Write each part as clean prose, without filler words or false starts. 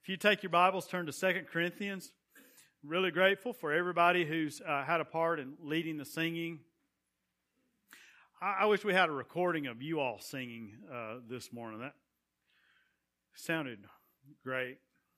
If you take your Bibles, turn to 2 Corinthians. Really grateful for everybody who's had a part in leading the singing. I wish we had a recording of you all singing this morning. That sounded great.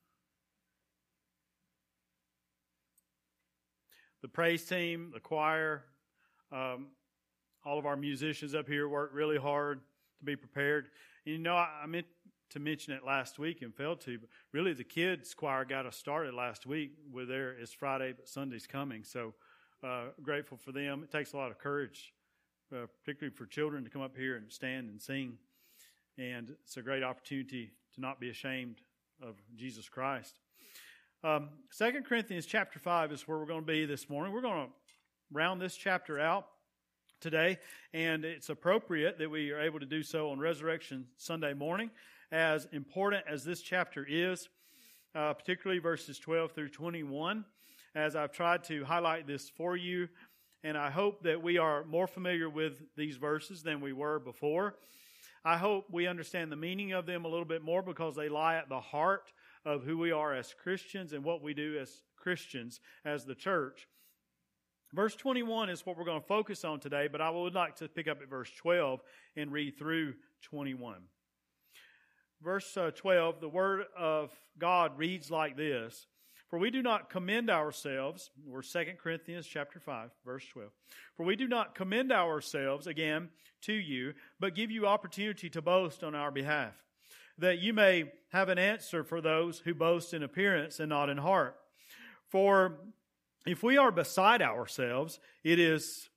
The praise team, the choir, all of our musicians up here worked really hard to be prepared. And you know, I meant to mention it last week and failed to, but really the kids choir got us started last week. We're there. It's Friday, but Sunday's coming. So grateful for them. It takes a lot of courage, particularly for children, to come up here and stand and sing. And it's a great opportunity to not be ashamed of Jesus Christ. 2 Corinthians chapter 5 is where we're going to be this morning. We're going to round this chapter out today, and it's appropriate that we are able to do so on Resurrection Sunday morning. As important as this chapter is, particularly verses 12 through 21, as I've tried to highlight this for you, and I hope that we are more familiar with these verses than we were before. I hope we understand the meaning of them a little bit more because they lie at the heart of who we are as Christians and what we do as Christians as the church. Verse 21 is what we're going to focus on today, but I would like to pick up at verse 12 and read through 21. Verse 12, the Word of God reads like this: For we do not commend ourselves, we're 2 Corinthians chapter 5, verse 12. For we do not commend ourselves, again, to you, but give you opportunity to boast on our behalf, that you may have an answer for those who boast in appearance and not in heart. For if we are beside ourselves, it is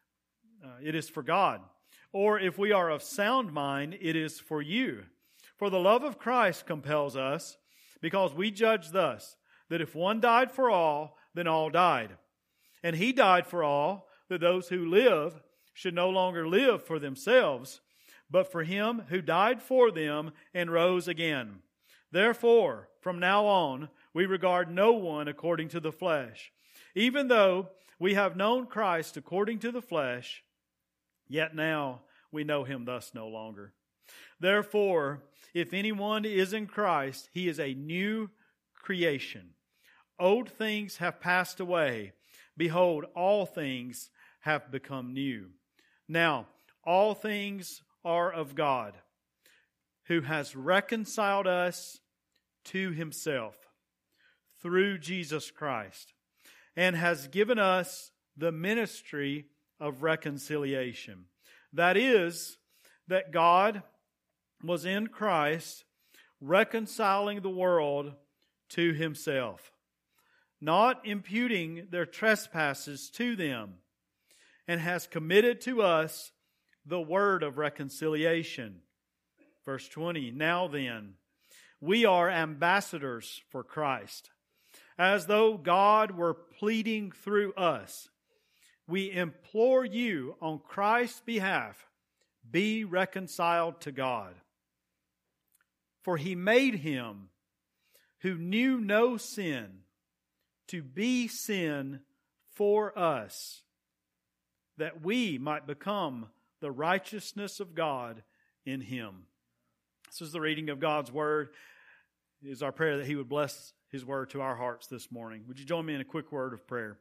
for God. Or if we are of sound mind, it is for you. For the love of Christ compels us, because we judge thus, that if one died for all, then all died. And he died for all, that those who live should no longer live for themselves, but for him who died for them and rose again. Therefore, from now on, we regard no one according to the flesh. Even though we have known Christ according to the flesh, yet now we know him thus no longer. Therefore, if anyone is in Christ, he is a new creation. Old things have passed away. Behold, all things have become new. Now, all things are of God, who has reconciled us to himself through Jesus Christ, and has given us the ministry of reconciliation. That is, that God was in Christ reconciling the world to himself, not imputing their trespasses to them, and has committed to us the word of reconciliation. Verse 20, Now then, we are ambassadors for Christ, as though God were pleading through us. We implore you on Christ's behalf, be reconciled to God. For he made him who knew no sin to be sin for us, that we might become the righteousness of God in him. This is the reading of God's word. It is our prayer that he would bless his word to our hearts this morning. Would you join me in a quick word of prayer?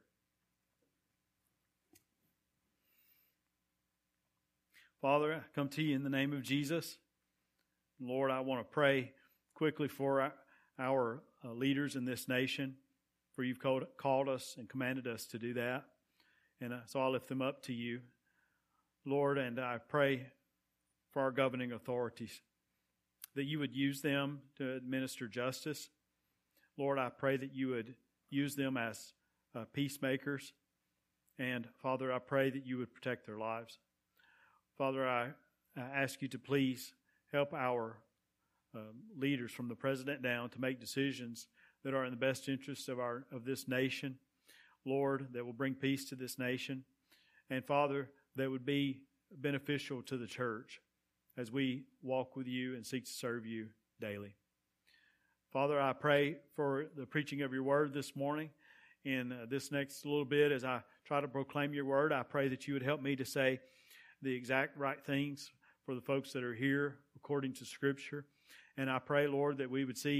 Father, I come to you in the name of Jesus. Lord, I want to pray quickly for our leaders in this nation, for you've called us and commanded us to do that. And so I lift them up to you, Lord, and I pray for our governing authorities, that you would use them to administer justice. Lord, I pray that you would use them as peacemakers. And Father, I pray that you would protect their lives. Father, I ask you to please help our leaders from the president down to make decisions that are in the best interest of this nation. Lord, that will bring peace to this nation. And Father, that would be beneficial to the church as we walk with you and seek to serve you daily. Father, I pray for the preaching of your word this morning. In this next little bit, as I try to proclaim your word, I pray that you would help me to say the exact right things for the folks that are here according to Scripture. And I pray, Lord, that we would see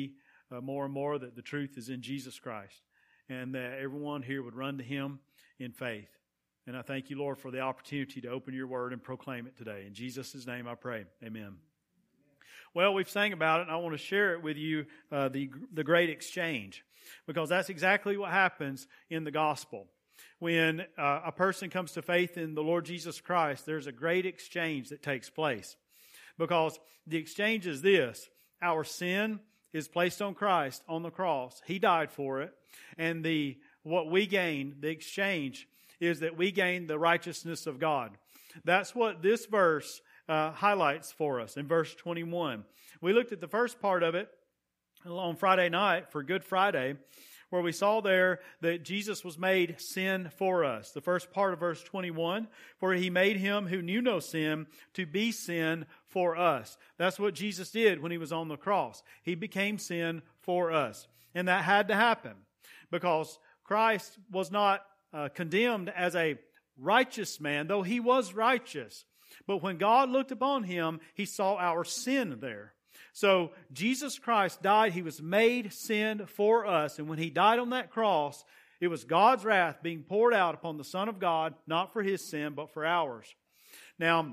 more and more that the truth is in Jesus Christ, and that everyone here would run to Him in faith. And I thank you, Lord, for the opportunity to open your word and proclaim it today. In Jesus' name I pray. Amen. Well, we've sang about it, and I want to share it with you, the great exchange, because that's exactly what happens in the gospel. When a person comes to faith in the Lord Jesus Christ, there's a great exchange that takes place. Because the exchange is this: our sin is placed on Christ on the cross. He died for it. And what we gain, the exchange, is that we gain the righteousness of God. That's what this verse highlights for us in verse 21. We looked at the first part of it on Friday night for Good Friday, where we saw there that Jesus was made sin for us. The first part of verse 21, for He made Him who knew no sin to be sin for us. That's what Jesus did when He was on the cross. He became sin for us. And that had to happen because Christ was not condemned as a righteous man, though He was righteous. But when God looked upon Him, He saw our sin there. So Jesus Christ died. He was made sin for us. And when He died on that cross, it was God's wrath being poured out upon the Son of God, not for His sin, but for ours. Now,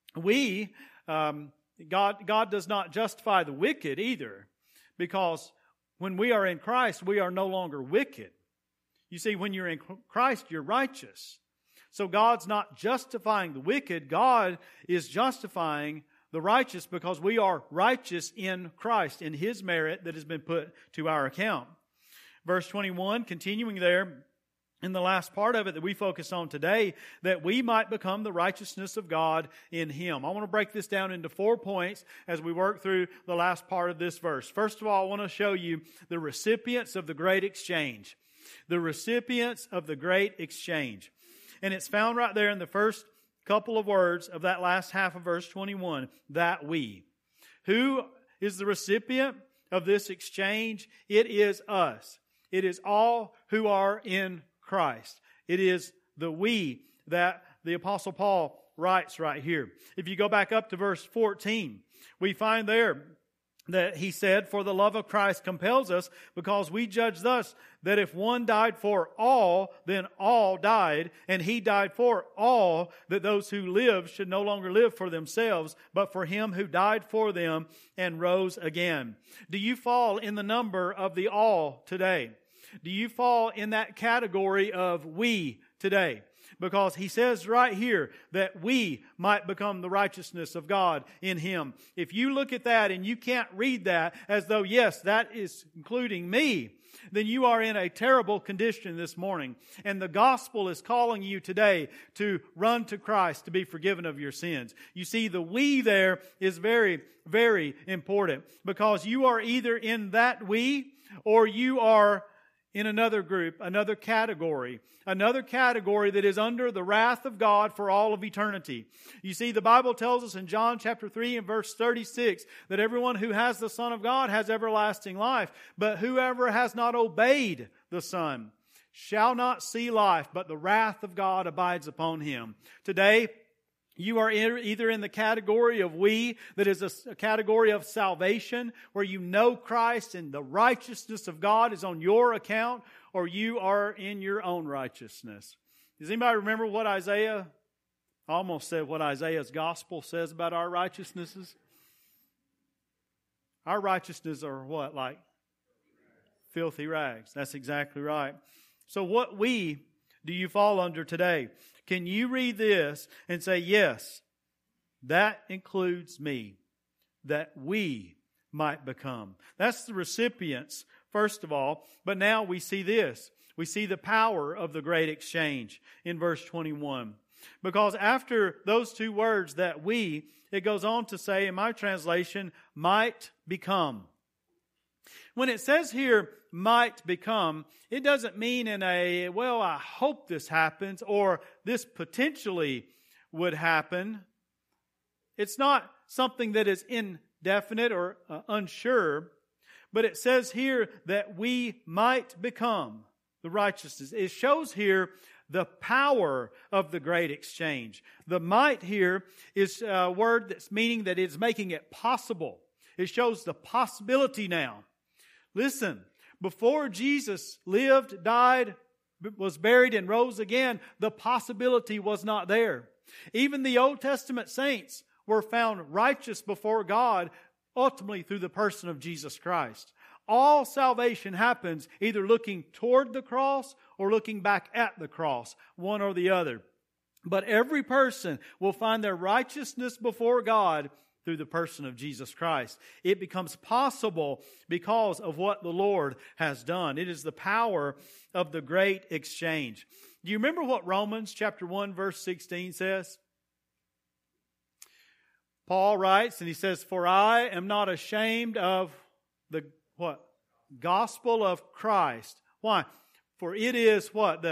God does not justify the wicked either, because when we are in Christ, we are no longer wicked. You see, when you're in Christ, you're righteous. So God's not justifying the wicked. God is justifying the righteous, because we are righteous in Christ, in His merit that has been put to our account. Verse 21, continuing there in the last part of it that we focus on today, that we might become the righteousness of God in Him. I want to break this down into 4 points as we work through the last part of this verse. First of all, I want to show you the recipients of the great exchange. The recipients of the great exchange. And it's found right there in the first couple of words of that last half of verse 21, that we. Who is the recipient of this exchange? It is us. It is all who are in Christ. It is the we that the Apostle Paul writes right here. If you go back up to verse 14, we find there that he said, for the love of Christ compels us, because we judge thus, that if one died for all, then all died, and He died for all, that those who live should no longer live for themselves, but for Him who died for them and rose again. Do you fall in the number of the all today? Do you fall in that category of we today? Because he says right here that we might become the righteousness of God in Him. If you look at that and you can't read that as though, yes, that is including me, then you are in a terrible condition this morning. And the gospel is calling you today to run to Christ to be forgiven of your sins. You see, the we there is very, very important, because you are either in that we or you are in another group, another category that is under the wrath of God for all of eternity. You see, the Bible tells us in John chapter 3 and verse 36 that everyone who has the Son of God has everlasting life, but whoever has not obeyed the Son shall not see life, but the wrath of God abides upon him. Today, you are either in the category of we, that is a category of salvation, where you know Christ and the righteousness of God is on your account, or you are in your own righteousness. Does anybody remember what I almost said what Isaiah's gospel says about our righteousnesses? Our righteousnesses are what? Like filthy rags. That's exactly right. So what we do you fall under today? Can you read this and say, yes, that includes me, that we might become? That's the recipients, first of all. But now we see this. We see the power of the great exchange in verse 21. Because after those two words, that we, it goes on to say, in my translation, might become. When it says here, might become, it doesn't mean in a, well, I hope this happens, or this potentially would happen. It's not something that is indefinite or unsure, but it says here that we might become the righteousness. It shows here the power of the great exchange. The might here is a word that's meaning that it's making it possible. It shows the possibility now. Listen, before Jesus lived, died, was buried, and rose again, the possibility was not there. Even the Old Testament saints were found righteous before God, ultimately through the person of Jesus Christ. All salvation happens either looking toward the cross or looking back at the cross, one or the other. But every person will find their righteousness before God through the person of Jesus Christ. It becomes possible because of what the Lord has done. It is the power of the great exchange. Do you remember what Romans chapter 1 verse 16 says? Paul writes, and he says, "For I am not ashamed of the," what? "Gospel of Christ." Why? For it is what?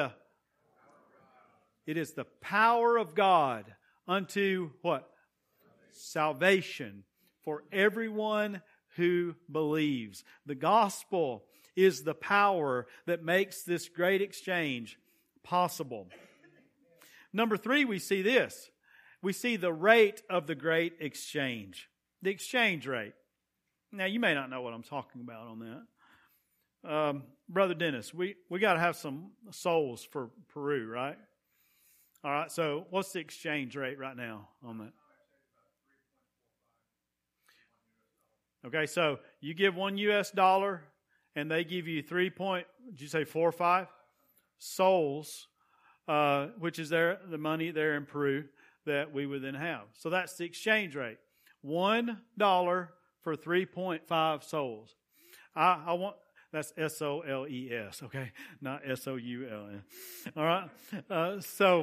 It is the power of God unto what? Salvation for everyone who believes. The gospel is the power that makes this great exchange possible. Number 3, we see this. We see the rate of the great exchange. The exchange rate. Now, you may not know what I'm talking about on that. Brother Dennis, we got to have some souls for Peru, right? All right, so what's the exchange rate right now on that? Okay, so you give $1 and they give you 3.45 souls, which is the money there in Peru that we would then have. So that's the exchange rate. $1 for 3.5 souls. I want, that's SOLES, okay? Not SOULN. All right? So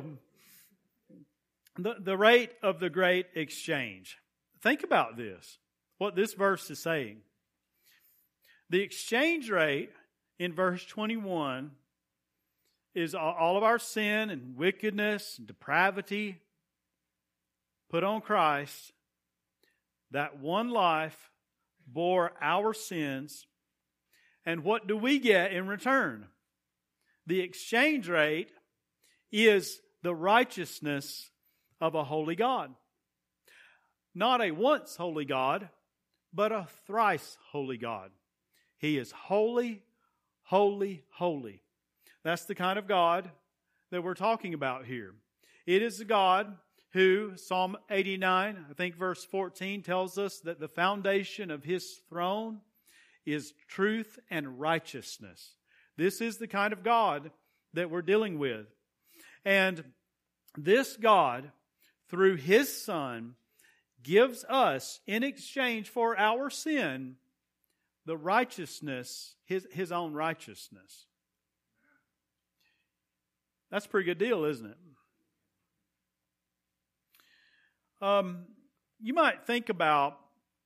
the rate of the great exchange. Think about this, what this verse is saying. The exchange rate in verse 21 is all of our sin and wickedness and depravity put on Christ. That one life bore our sins. And what do we get in return? The exchange rate is the righteousness of a holy God. Not a once holy God, but a thrice holy God. He is holy, holy, holy. That's the kind of God that we're talking about here. It is a God who, Psalm 89, I think verse 14, tells us that the foundation of His throne is truth and righteousness. This is the kind of God that we're dealing with. And this God, through His Son, gives us, in exchange for our sin, the righteousness, His own righteousness. That's a pretty good deal, isn't it? You might think about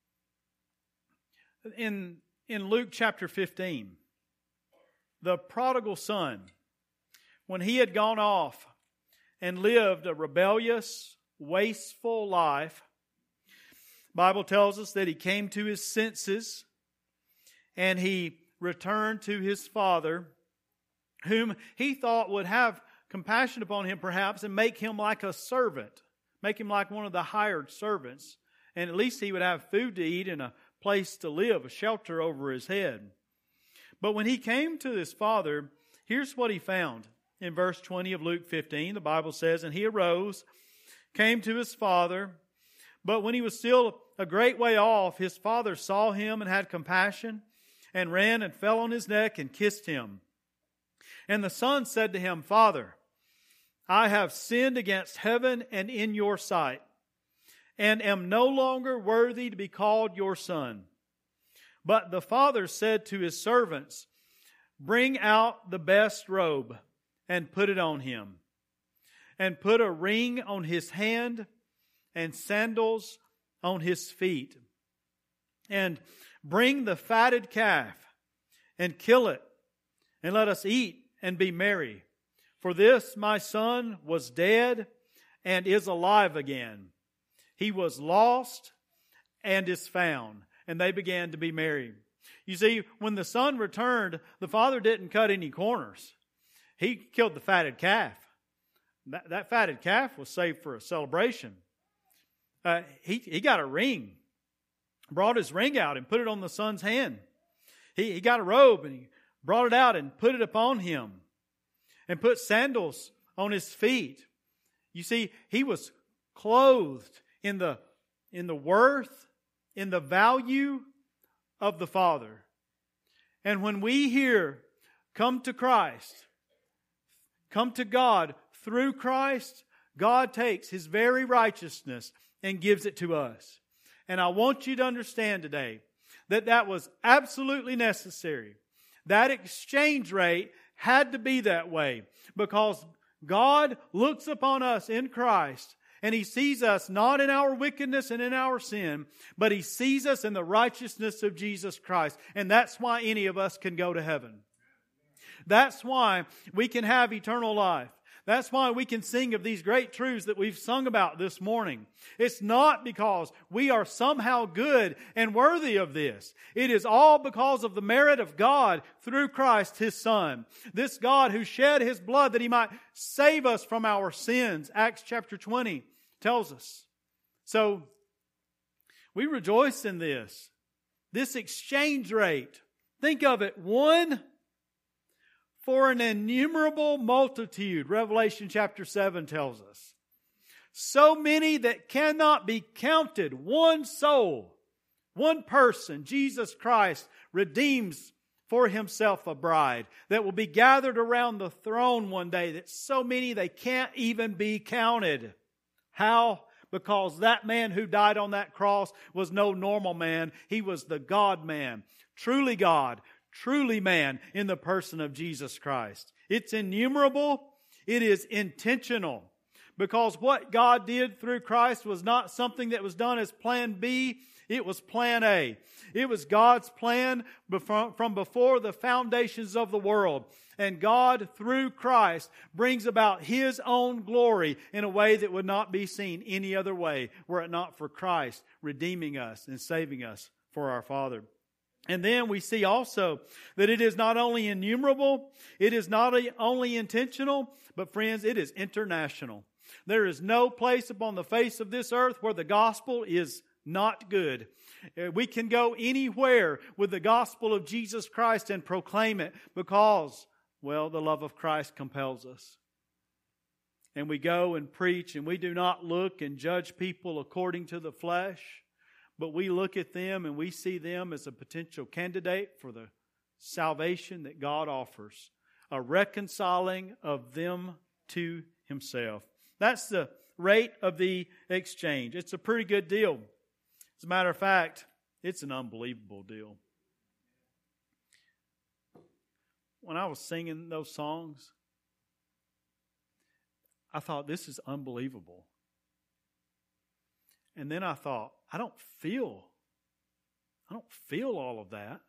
in Luke chapter 15, the prodigal son, when he had gone off and lived a rebellious, wasteful life, the Bible tells us that he came to his senses and he returned to his father, whom he thought would have compassion upon him perhaps and make him like a servant, make him like one of the hired servants, and at least he would have food to eat and a place to live, a shelter over his head. But when he came to his father, here's what he found. In verse 20 of Luke 15, the Bible says, "And he arose, came to his father, but when he was still a great way off, his father saw him and had compassion, and ran and fell on his neck and kissed him. And the son said to him, 'Father, I have sinned against heaven and in your sight, and am no longer worthy to be called your son.' But the father said to his servants, 'Bring out the best robe and put it on him, and put a ring on his hand and sandals on his feet. And bring the fatted calf and kill it, and let us eat and be merry. For this my son was dead and is alive again. He was lost and is found.' And they began to be merry." You see, when the son returned, the father didn't cut any corners. He killed the fatted calf. That fatted calf was saved for a celebration. He got a ring, brought his ring out and put it on the son's hand. He got a robe and he brought it out and put it upon him and put sandals on his feet. You see, he was clothed in the worth, in the value of the Father. And when we here come to Christ, come to God through Christ, God takes His very righteousness and gives it to us. And I want you to understand today that that was absolutely necessary. That exchange rate had to be that way because God looks upon us in Christ and He sees us not in our wickedness and in our sin, but He sees us in the righteousness of Jesus Christ. And that's why any of us can go to heaven. That's why we can have eternal life. That's why we can sing of these great truths that we've sung about this morning. It's not because we are somehow good and worthy of this. It is all because of the merit of God through Christ, His Son. This God who shed His blood that He might save us from our sins. Acts chapter 20 tells us. So, we rejoice in this. This exchange rate. Think of it. One for an innumerable multitude, Revelation chapter 7 tells us. So many that cannot be counted. One soul, one person, Jesus Christ, redeems for Himself a bride that will be gathered around the throne one day. That's so many they can't even be counted. How? Because that man who died on that cross was no normal man. He was the God man, truly God, truly man in the person of Jesus Christ. It's innumerable. It is intentional. Because what God did through Christ was not something that was done as plan B. It was plan A. It was God's plan from before the foundations of the world. And God, through Christ, brings about His own glory in a way that would not be seen any other way were it not for Christ redeeming us and saving us for our Father. And then we see also that it is not only innumerable, it is not only intentional, but friends, it is international. There is no place upon the face of this earth where the gospel is not good. We can go anywhere with the gospel of Jesus Christ and proclaim it because, well, the love of Christ compels us. And we go and preach, and we do not look and judge people according to the flesh, but we look at them and we see them as a potential candidate for the salvation that God offers, a reconciling of them to Himself. That's the rate of the exchange. It's a pretty good deal. As a matter of fact, it's an unbelievable deal. When I was singing those songs, I thought, this is unbelievable. And then I thought, I don't feel all of that.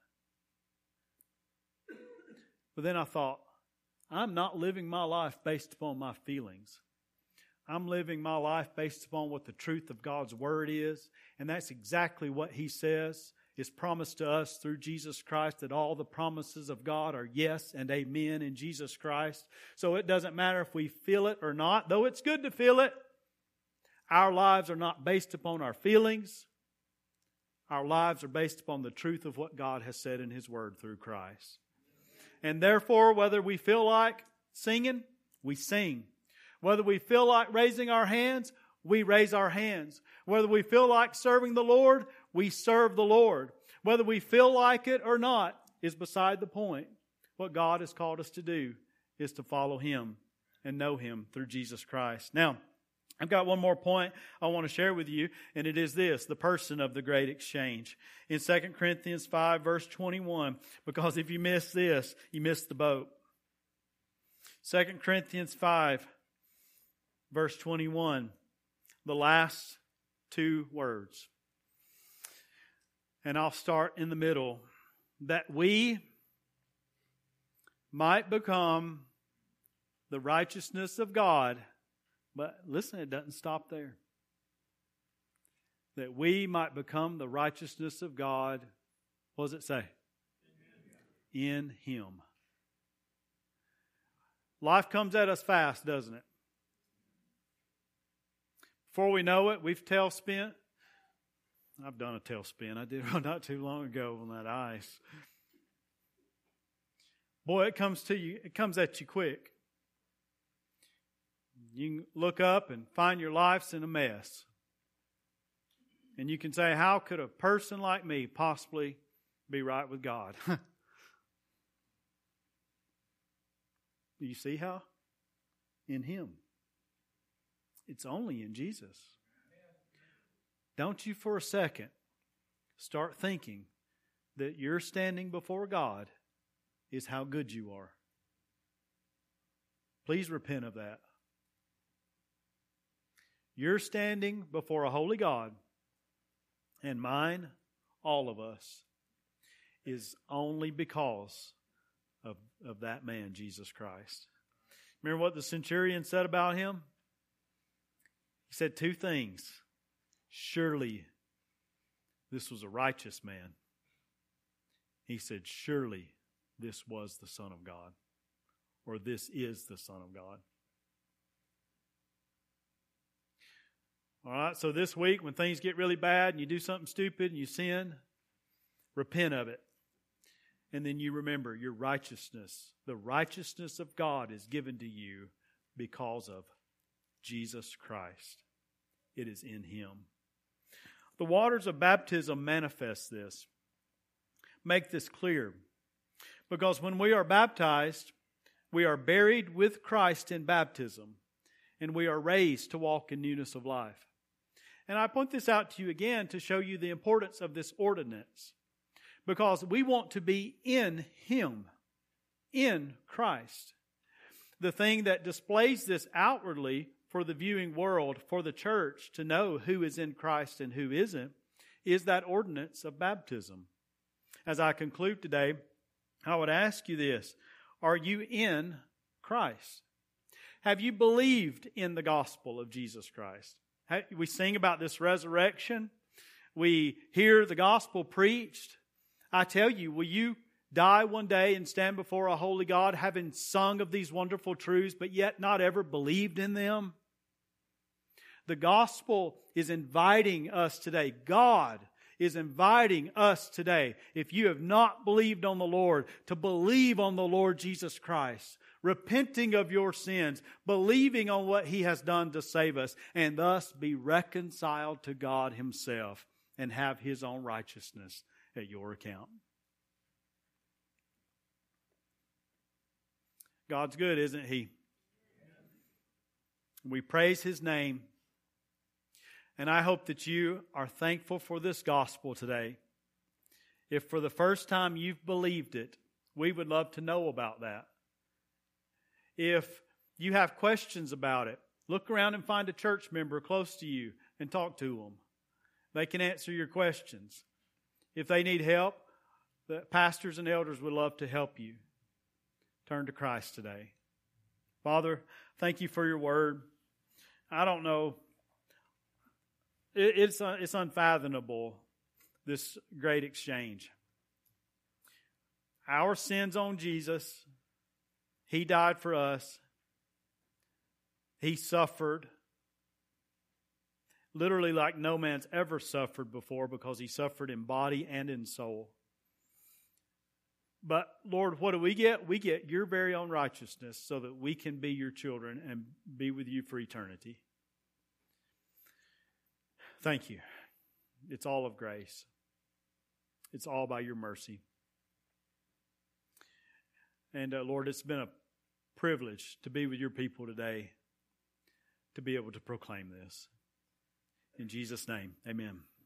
But then I thought, I'm not living my life based upon my feelings. I'm living my life based upon what the truth of God's Word is. And that's exactly what He says is promised to us through Jesus Christ, that all the promises of God are yes and amen in Jesus Christ. So it doesn't matter if we feel it or not, though it's good to feel it. Our lives are not based upon our feelings. Our lives are based upon the truth of what God has said in His Word through Christ. And therefore, whether we feel like singing, we sing. Whether we feel like raising our hands, we raise our hands. Whether we feel like serving the Lord, we serve the Lord. Whether we feel like it or not is beside the point. What God has called us to do is to follow Him and know Him through Jesus Christ. Now, I've got one more point I want to share with you, and it is this, the person of the great exchange. In 2 Corinthians 5, verse 21, because if you miss this, you miss the boat. 2 Corinthians 5, verse 21, the last two words. And I'll start in the middle. That we might become the righteousness of God. But listen, it doesn't stop there. That we might become the righteousness of God. What does it say? In Him. Life comes at us fast, doesn't it? Before we know it, we've I've done a tailspin. I did one not too long ago on that ice. boy, it comes at you quick. You can look up and find your life's in a mess. And you can say, how could a person like me possibly be right with God? Do you see how? In Him. It's only in Jesus. Don't you for a second start thinking that your standing before God is how good you are. Please repent of that. You're standing before a holy God, and mine, all of us, is only because of that man, Jesus Christ. Remember what the centurion said about him? He said two things. Surely this was a righteous man. He said, surely this was the Son of God, or this is the Son of God. All right, so this week when things get really bad and you do something stupid and you sin, repent of it. And then you remember your righteousness. The righteousness of God is given to you because of Jesus Christ. It is in Him. The waters of baptism manifest this. Make this clear. Because when we are baptized, we are buried with Christ in baptism, and we are raised to walk in newness of life. And I point this out to you again to show you the importance of this ordinance. Because we want to be in Him, in Christ. The thing that displays this outwardly for the viewing world, for the church to know who is in Christ and who isn't, is that ordinance of baptism. As I conclude today, I would ask you this. Are you in Christ? Have you believed in the gospel of Jesus Christ? We sing about this resurrection. We hear the gospel preached. I tell you, will you die one day and stand before a holy God having sung of these wonderful truths but yet not ever believed in them? The gospel is inviting us today. God is inviting us today, if you have not believed on the Lord, to believe on the Lord Jesus Christ, repenting of your sins, believing on what He has done to save us, and thus be reconciled to God Himself and have His own righteousness at your account. God's good, isn't He? We praise His name. And I hope that you are thankful for this gospel today. If for the first time you've believed it, we would love to know about that. If you have questions about it, look around and find a church member close to you and talk to them. They can answer your questions. If they need help, the pastors and elders would love to help you. Turn to Christ today. Father, thank you for your word. I don't know. It's unfathomable, this great exchange. Our sins on Jesus. He died for us. He suffered. Literally like no man's ever suffered before, because He suffered in body and in soul. But Lord, what do we get? We get your very own righteousness so that we can be your children and be with you for eternity. Thank you. It's all of grace. It's all by your mercy. And Lord, it's been a privilege to be with your people today, to be able to proclaim this. In Jesus' name, amen.